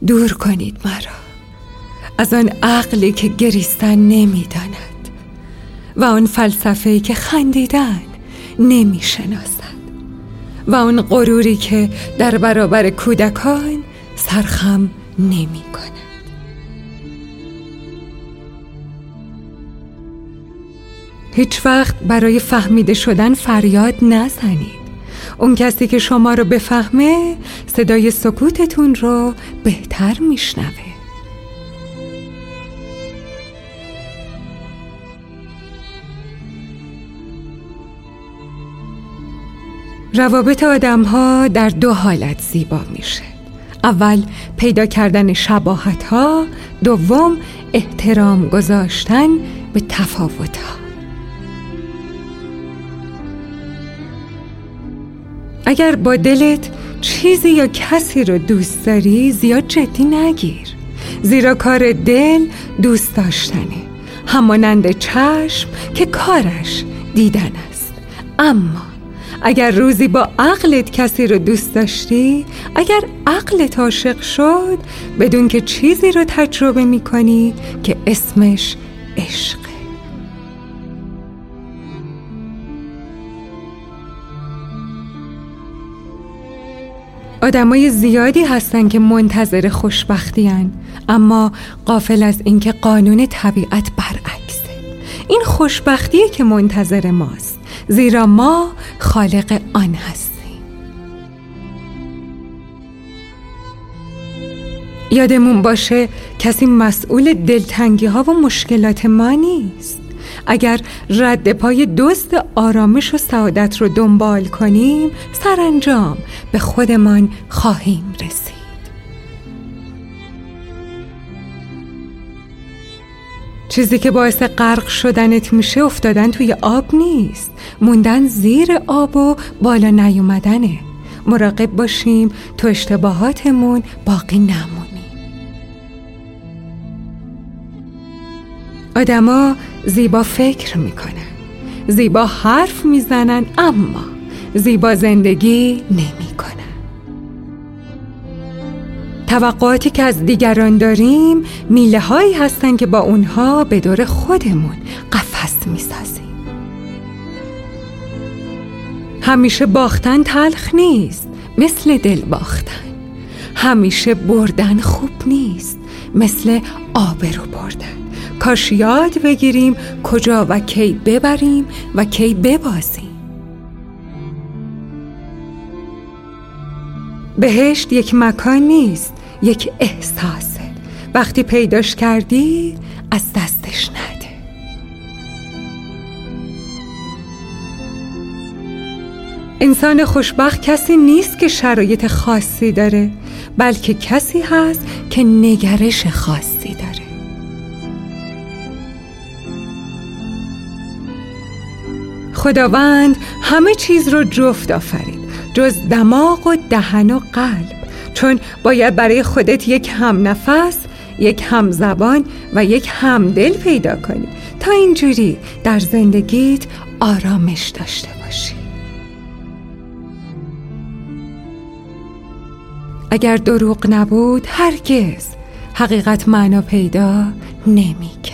دور کنید مرا از آن عقلی که گریستن نمی‌داند و آن فلسفه‌ای که خندیدن نمی‌شناسد و آن غروری که در برابر کودکان سرخم نمی‌کند. هیچ وقت برای فهمیده شدن فریاد نزنید. اون کسی که شما رو بفهمه صدای سکوتتون رو بهتر میشنوه. روابط آدم‌ها در دو حالت زیبا میشه. اول پیدا کردن شباهت‌ها، دوم احترام گذاشتن به تفاوت‌ها. اگر با دلت چیزی یا کسی رو دوست داری زیاد جدی نگیر، زیرا کار دل دوست داشتنه، همانند چشم که کارش دیدن است. اما اگر روزی با عقلت کسی رو دوست داشتی، اگر عقلت عاشق شد، بدون که چیزی رو تجربه می‌کنی که اسمش عشقه. آدمای زیادی هستن که منتظر خوشبختی هن، اما غافل از اینکه قانون طبیعت برعکسه. این خوشبختیه که منتظر ماست، زیرا ما خالق آن هستیم. یادمون باشه کسی مسئول دلتنگی ها و مشکلات ما نیست. اگر رد پای دزد آرامش و سعادت رو دنبال کنیم، سرانجام به خودمان خواهیم رسید. چیزی که باعث غرق شدنت میشه افتادن توی آب نیست، موندن زیر آب و بالا نیومدنه. مراقب باشیم تو اشتباهاتمون باقی نمونیم. آدما زیبا فکر میکنن، زیبا حرف میزنن، اما زیبا زندگی نمیکنن. توقعاتی که از دیگران داریم میله هایی هستن که با اونها به دور خودمون قفس میسازیم. همیشه باختن تلخ نیست، مثل دل باختن. همیشه بردن خوب نیست، مثل آبرو بردن. کاش یاد بگیریم کجا و کی ببریم و کی ببازیم. بهشت یک مکان نیست، یک احساسه. وقتی پیداش کردی از دستش نده. انسان خوشبخت کسی نیست که شرایط خاصی داره، بلکه کسی هست که نگرش خاصی داره. خداوند همه چیز رو جفت آفرید، جز دماغ و دهن و قلب، چون باید برای خودت یک هم نفس، یک هم زبان و یک هم دل پیدا کنی تا اینجوری در زندگیت آرامش داشته باشی. اگر دروغ نبود هرگز حقیقت معنا پیدا نمی‌کرد.